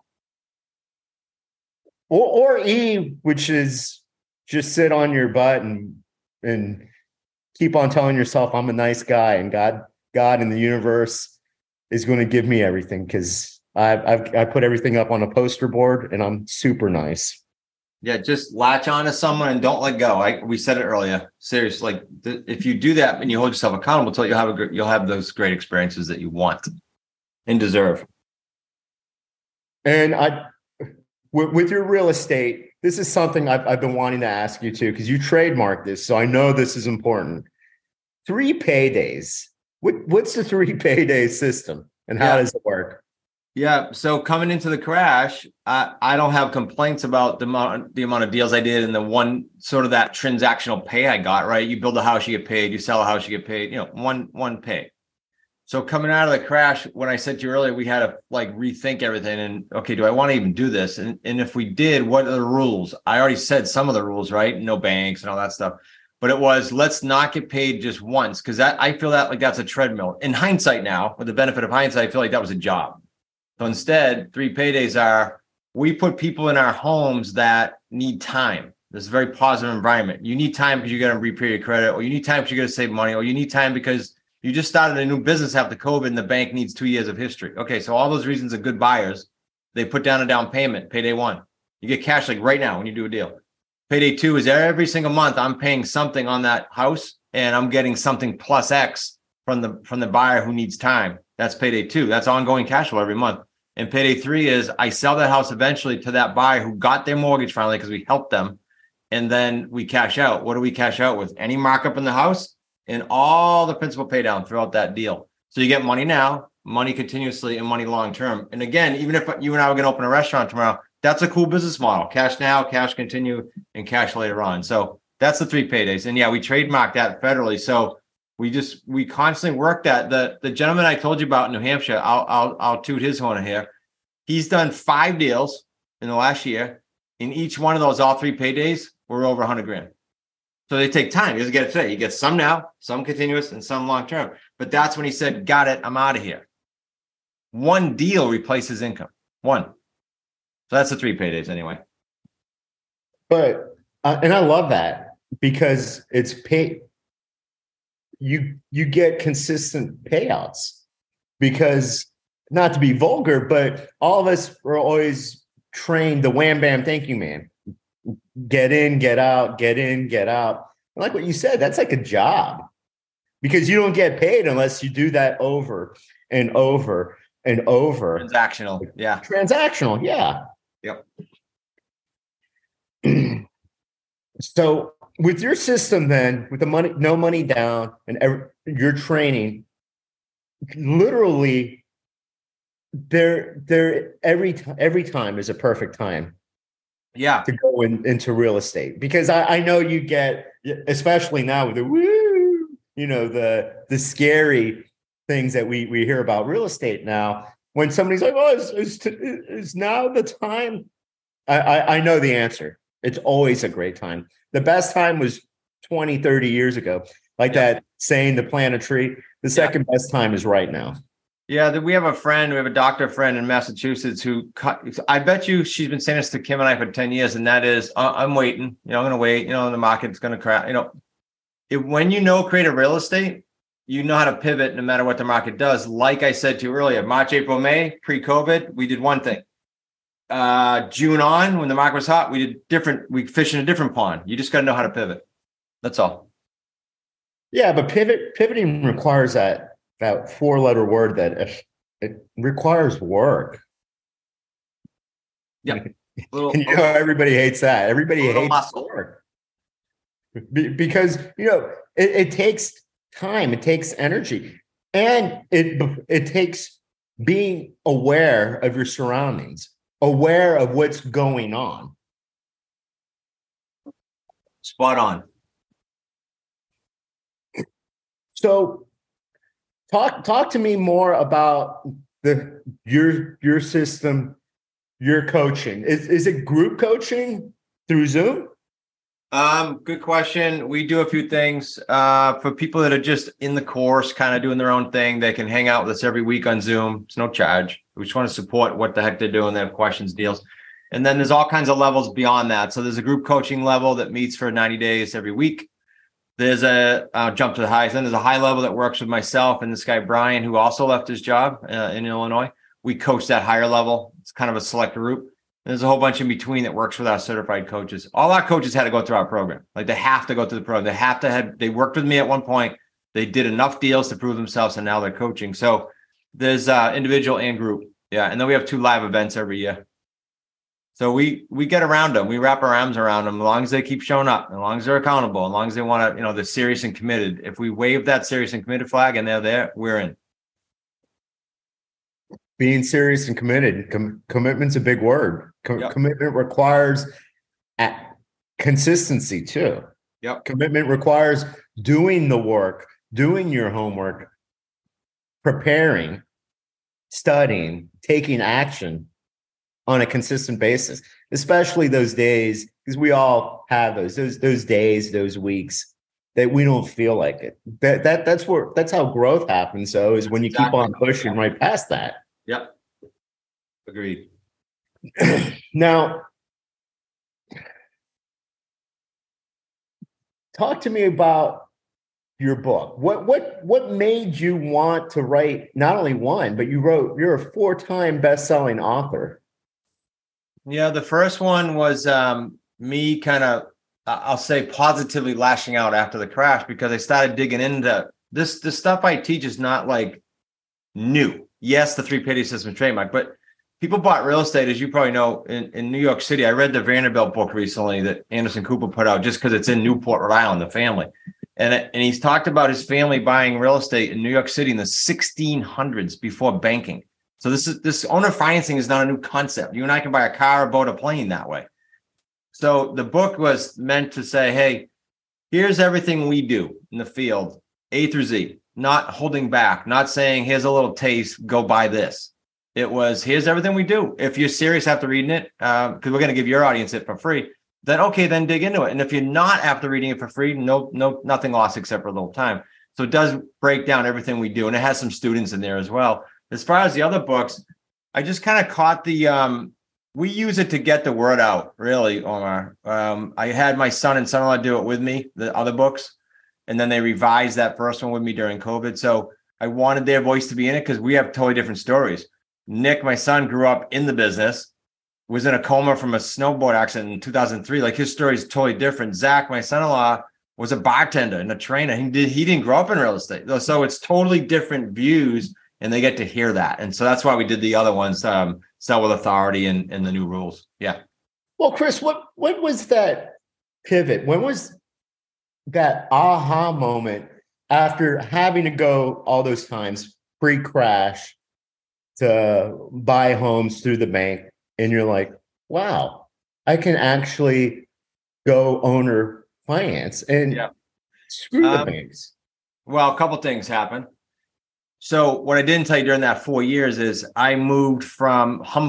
Or E, which is just sit on your butt and keep on telling yourself I'm a nice guy, and God in the universe is going to give me everything because I put everything up on a poster board and I'm super nice. Yeah, just latch on to someone and don't let go. We said it earlier. Seriously, like if you do that and you hold yourself accountable to it, you'll have those great experiences that you want and deserve. And with your real estate, this is something I've been wanting to ask you too, because you trademarked this, so I know this is important. 3 paydays. What's the 3 payday system, and how does it work? Yeah, so coming into the crash, I don't have complaints about the amount of deals I did and the one sort of that transactional pay I got. Right, you build a house, you get paid. You sell a house, you get paid. One pay. So coming out of the crash, when I said to you earlier, we had to like rethink everything and, okay, do I want to even do this? And if we did, what are the rules? I already said some of the rules, right? No banks and all that stuff. But it was, let's not get paid just once, because I feel that like that's a treadmill. In hindsight now, with the benefit of hindsight, I feel like that was a job. So instead, 3 paydays are, we put people in our homes that need time. This is a very positive environment. You need time because you got to repay your credit, or you need time because you got to save money, or you need time because you just started a new business after COVID and the bank needs 2 years of history. Okay, so all those reasons are good buyers. They put down a down payment, payday 1. You get cash like right now when you do a deal. Payday 2 is every single month I'm paying something on that house and I'm getting something plus X from the buyer who needs time. That's payday 2. That's ongoing cash flow every month. And payday 3 is I sell that house eventually to that buyer who got their mortgage finally because we helped them. And then we cash out. What do we cash out with? Any markup in the house and all the principal pay down throughout that deal. So you get money now, money continuously, and money long term. And again, even if you and I were going to open a restaurant tomorrow, that's a cool business model. Cash now, cash continue, and cash later on. So that's the 3 paydays. And yeah, we trademarked that federally. So we constantly work that. The gentleman I told you about in New Hampshire, I'll toot his horn here. He's done 5 deals in the last year. In each one of those, all 3 paydays were over $100,000. So they take time. He doesn't get it today. He gets some now, some continuous, and some long term. But that's when he said, got it, I'm out of here. 1 deal replaces income. 1. So that's the 3 paydays anyway. But and I love that because it's pay. You get consistent payouts because, not to be vulgar, but all of us were always trained the wham bam thank you man. Get in, get out, get in, get out. And like what you said, that's like a job because you don't get paid unless you do that over and over and over. Transactional. Yeah. Transactional. Yeah. Yep. So with your system, then with the money, no money down and your training, literally every time is a perfect time. Yeah, to go into real estate because I know you get, especially now with the the scary things that we hear about real estate now. When somebody's like, "Oh, is now the time?" I know the answer. It's always a great time. The best time was 20, 30 years ago. Like that saying, to plant a tree. The second best time is right now. Yeah, we have a doctor friend in Massachusetts who, I bet you she's been saying this to Kim and I for 10 years, and that is, I'm waiting, I'm going to wait, the market's going to crash. When creative real estate, you know how to pivot no matter what the market does. Like I said to you earlier, March, April, May, pre-COVID, we did one thing. June on, when the market was hot, we fished in a different pond. You just got to know how to pivot. That's all. Yeah, but pivoting requires that 4-letter word that it requires work. Yeah. Everybody hates that. Everybody hates work. Because, it takes time, it takes energy, and it takes being aware of your surroundings, aware of what's going on. Spot on. So talk to me more about your system, your coaching. Is it group coaching through Zoom? Good question. We do a few things for people that are just in the course, kind of doing their own thing. They can hang out with us every week on Zoom. It's no charge. We just want to support what the heck they're doing. They have questions, deals. And then there's all kinds of levels beyond that. So there's a group coaching level that meets for 90 days every week. There's I'll jump to the highest. Then there's a high level that works with myself and this guy, Brian, who also left his job in Illinois. We coach that higher level. It's kind of a select group. There's a whole bunch in between that works with our certified coaches. All our coaches had to go through our program. Like they have to go through the program. They worked with me at one point. They did enough deals to prove themselves, and now they're coaching. So there's individual and group. Yeah. And then we have 2 live events every year. So we get around them. We wrap our arms around them as long as they keep showing up, as long as they're accountable, as long as they want to, they're serious and committed. If we wave that serious and committed flag and they're there, we're in. Being serious and committed. Commitment's a big word. Yep. Commitment requires consistency too. Yep. Commitment requires doing the work, doing your homework, preparing, studying, taking action on a consistent basis, especially those days, because we all have those days, those weeks that we don't feel like it. That's how growth happens. So is when you keep on pushing right past that. Yep. Agreed. Now, talk to me about your book. What made you want to write not only one, but you're a 4-time best-selling author. Yeah, the first one was me kind of, I'll say, positively lashing out after the crash, because I started digging into this. The stuff I teach is not like new. Yes, the 3-page system trademark, but people bought real estate, as you probably know, in New York City. I read the Vanderbilt book recently that Anderson Cooper put out, just because it's in Newport, Rhode Island, the family. And he's talked about his family buying real estate in New York City in the 1600s before banking. So this owner financing is not a new concept. You and I can buy a car, a boat, a plane that way. So the book was meant to say, hey, here's everything we do in the field, A through Z. Not holding back, not saying, here's a little taste, go buy this. It was, here's everything we do. If you're serious after reading it, because we're going to give your audience it for free, then okay, then dig into it. And if you're not after reading it for free, nothing lost except for a little time. So it does break down everything we do. And it has some students in there as well. As far as the other books, I just kind of caught we use it to get the word out, really, Omar. I had my son and son-in-law do it with me, the other books. And then they revised that first one with me during COVID. So I wanted their voice to be in it because we have totally different stories. Nick, my son, grew up in the business, was in a coma from a snowboard accident in 2003. Like, his story is totally different. Zach, my son-in-law, was a bartender and a trainer. He didn't grow up in real estate. So it's totally different views, and they get to hear that. And so that's why we did the other ones, Sell with Authority and the new rules. Yeah. Well, Chris, what was that pivot? When was that aha moment after having to go all those times pre-crash to buy homes through the bank, and you're like, wow, I can actually go owner finance and screw the banks? Well, a couple things happened. So what I didn't tell you during that 4 years is I moved from a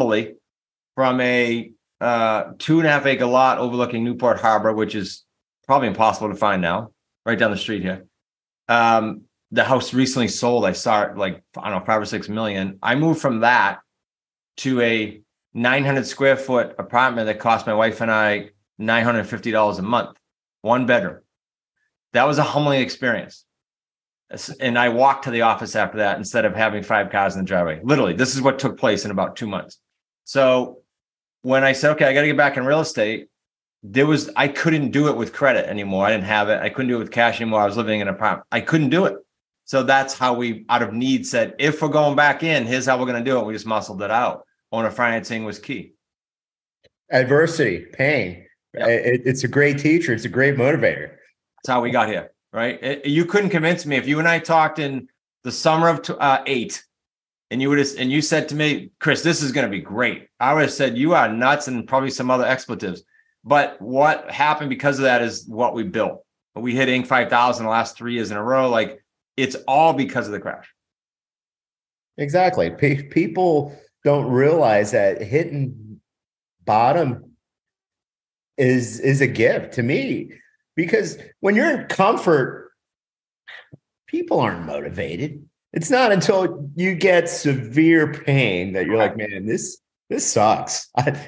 2.5 acre lot overlooking Newport Harbor, which is probably impossible to find now, right down the street here. The house recently sold. I saw it like, I don't know, 5 or 6 million. I moved from that to a 900 square foot apartment that cost my wife and I $950 a month, 1 bedroom. That was a humbling experience. And I walked to the office after that instead of having 5 cars in the driveway. Literally, this is what took place in about 2 months. So when I said, okay, I got to get back in real estate, I couldn't do it with credit anymore. I didn't have it. I couldn't do it with cash anymore. I was living in an apartment. I couldn't do it. So that's how we, out of need, said, if we're going back in, here's how we're going to do it. We just muscled it out. Owner financing was key. Adversity, pain. Yep. It's a great teacher. It's a great motivator. That's how we got here, right? You couldn't convince me. If you and I talked in the summer of 2008, and you said to me, Chris, this is going to be great, I would have said, you are nuts, and probably some other expletives. But what happened because of that is what we built. We hit Inc. 5000 the last 3 years in a row. Like, it's all because of the crash. Exactly. People don't realize that hitting bottom is a gift to me, because when you're in comfort, people aren't motivated. It's not until you get severe pain that you're like, man, this sucks.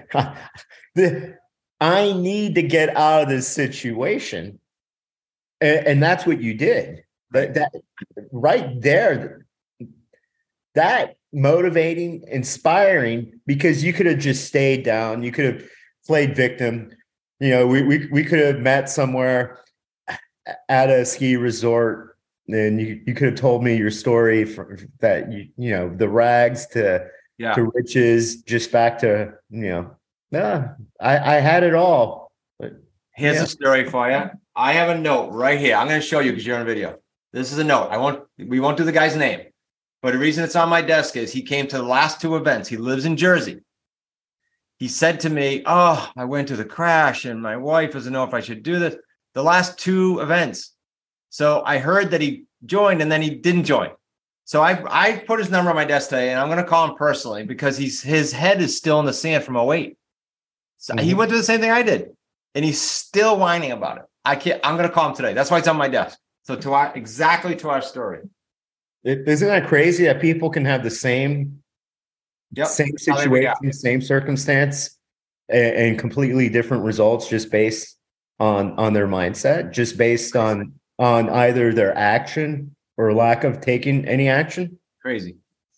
I need to get out of this situation. And that's what you did. That right there, that motivating, inspiring, because you could have just stayed down. You could have played victim. You know, we could have met somewhere at a ski resort, and you could have told me your story that you know, the rags to riches, just back to, you know, I had it all. But here's a story for you. I have a note right here. I'm going to show you because you're on video. This is a note. We won't do the guy's name, but the reason it's on my desk is he came to the last 2 events. He lives in Jersey. He said to me, "Oh, I went to the crash and my wife doesn't know if I should do this." The last 2 events. So I heard that he joined and then he didn't join. So I put his number on my desk today, and I'm going to call him personally because his head is still in the sand from 2008. So he went through the same thing I did, and he's still whining about it. I'm going to call him today. That's why it's on my desk. So exactly to our story. Isn't that crazy that people can have the same situation, same circumstance, and completely different results just based on their mindset, just based on either their action or lack of taking any action? Crazy.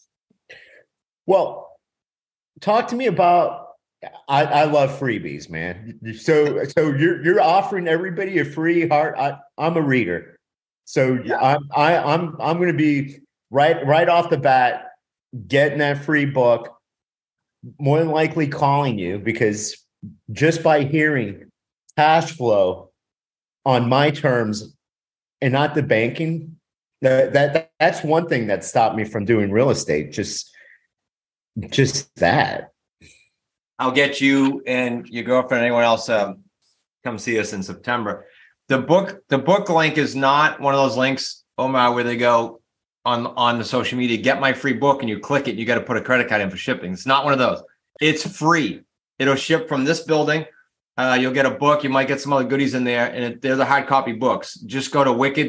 Well, talk to me about. I love freebies, man. So you're offering everybody a free heart. I'm a reader, so I'm going to be right off the bat getting that free book. More than likely calling you, because just by hearing cash flow on my terms and not the banking, that's one thing that stopped me from doing real estate. Just that. I'll get you and your girlfriend and anyone else come see us in September. The book link is not one of those links, Omar, where they go on the social media, get my free book, and you click it, you got to put a credit card in for shipping. It's not one of those. It's free. It'll ship from this building. You'll get a book. You might get some other goodies in there, and they're the hard copy books. Just go to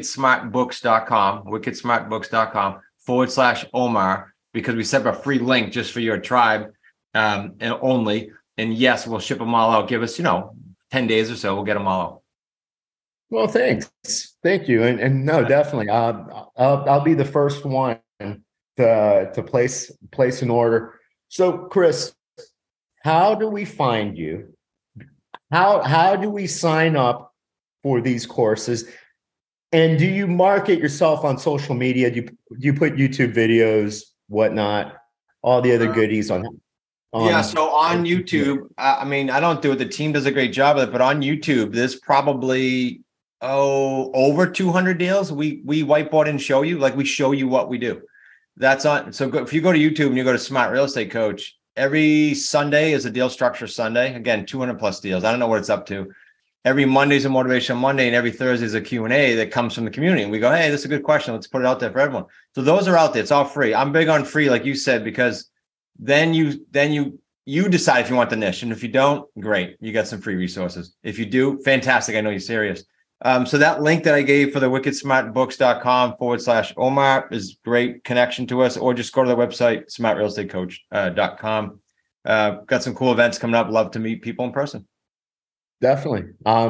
wickedsmartbooks.com/Omar, because we set up a free link just for your tribe. And only, and yes, we'll ship them all out. Give us, 10 days or so. We'll get them all out. Well, thanks. Thank you. And no, definitely. I'll be the first one to place an order. So, Chris, how do we find you? How do we sign up for these courses? And do you market yourself on social media? Do you put YouTube videos, whatnot, all the other goodies on? So on YouTube, I don't do it. The team does a great job of it, but on YouTube, there's probably over 200 deals. We whiteboard and show you, we show you what we do. That's on. So if you go to YouTube and you go to Smart Real Estate Coach, every Sunday is a deal structure Sunday. Again, 200 plus deals. I don't know what it's up to. Every Monday is a motivational Monday, and every Thursday is a Q&A that comes from the community. And we go, hey, this is a good question. Let's put it out there for everyone. So those are out there. It's all free. I'm big on free, like you said, because then you decide if you want the niche. And if you don't, great. You got some free resources. If you do, fantastic. I know you're serious. So that link that I gave for the wickedsmartbooks.com/Omar is great connection to us, or just go to the website, smartrealestatecoach.com. Got some cool events coming up. Love to meet people in person. Definitely.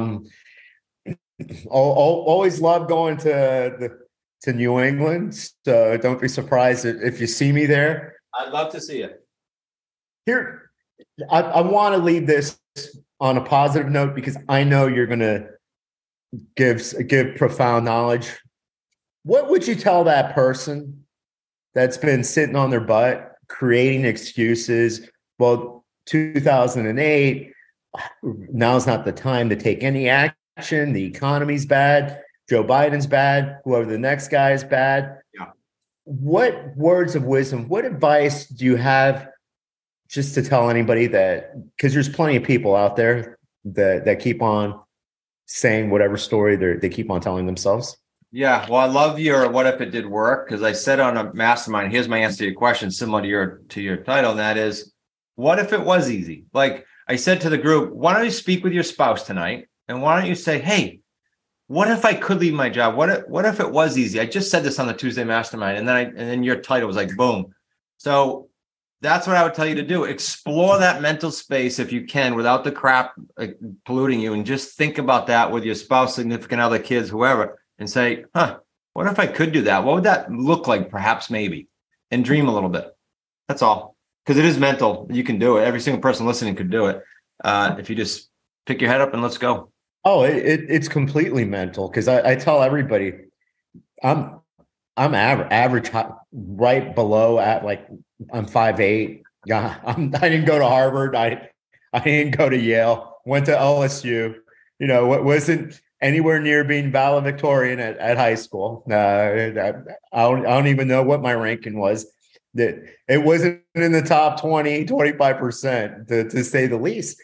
Always love going to New England. So don't be surprised if you see me there. I'd love to see it. Here, I want to leave this on a positive note, because I know you're going to give profound knowledge. What would you tell that person that's been sitting on their butt, creating excuses? Well, 2008, now's not the time to take any action. The economy's bad. Joe Biden's bad. Whoever the next guy is bad. Yeah. What words of wisdom, what advice do you have just to tell anybody that, because there's plenty of people out there that keep on saying whatever story they keep on telling themselves? Yeah. Well, I love your what if it did work, because I said on a mastermind, here's my answer to your question, similar to your title, and that is what if it was easy? Like I said to the group, why don't you speak with your spouse tonight? And why don't you say, hey, what if I could leave my job? What if it was easy? I just said this on the Tuesday Mastermind, and then your title was like, boom. So that's what I would tell you to do. Explore that mental space if you can without the crap polluting you, and just think about that with your spouse, significant other, kids, whoever, and say, what if I could do that? What would that look like? Perhaps, maybe, and dream a little bit. That's all. Because it is mental. You can do it. Every single person listening could do it. If you just pick your head up and let's go. Oh, it's completely mental. Because I tell everybody, I'm average, right below at like I'm 5'8". Yeah, I didn't go to Harvard. I didn't go to Yale. Went to LSU. You know, wasn't anywhere near being valedictorian at high school. I don't even know what my ranking was. That it wasn't in the top 20, 25%, to say the least.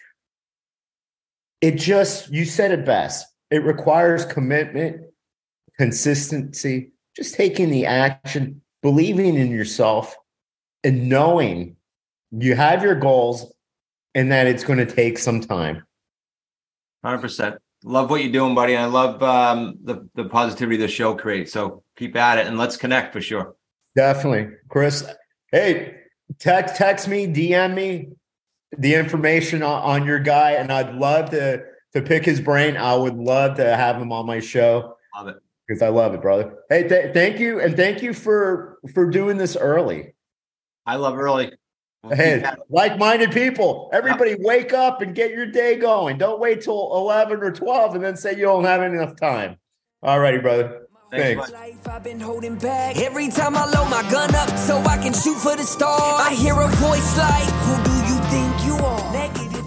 It just, you said it best. It requires commitment, consistency, just taking the action, believing in yourself, and knowing you have your goals and that it's going to take some time. 100%. Love what you're doing, buddy. And I love the positivity the show creates. So keep at it and let's connect for sure. Definitely. Chris, hey, text me, DM me the information on your guy, and I'd love to pick his brain. I would love to have him on my show. Love it. Because I love it, brother. Hey, thank you. And thank you for doing this early. I love early. Hey, like-minded people, everybody wake up and get your day going. Don't wait till 11 or 12 and then say you don't have enough time. All righty, brother. Thanks. Life I've been holding back. Every time I load my gun up so I can shoot for the stars, I hear a voice like, who do you think you are? Negative.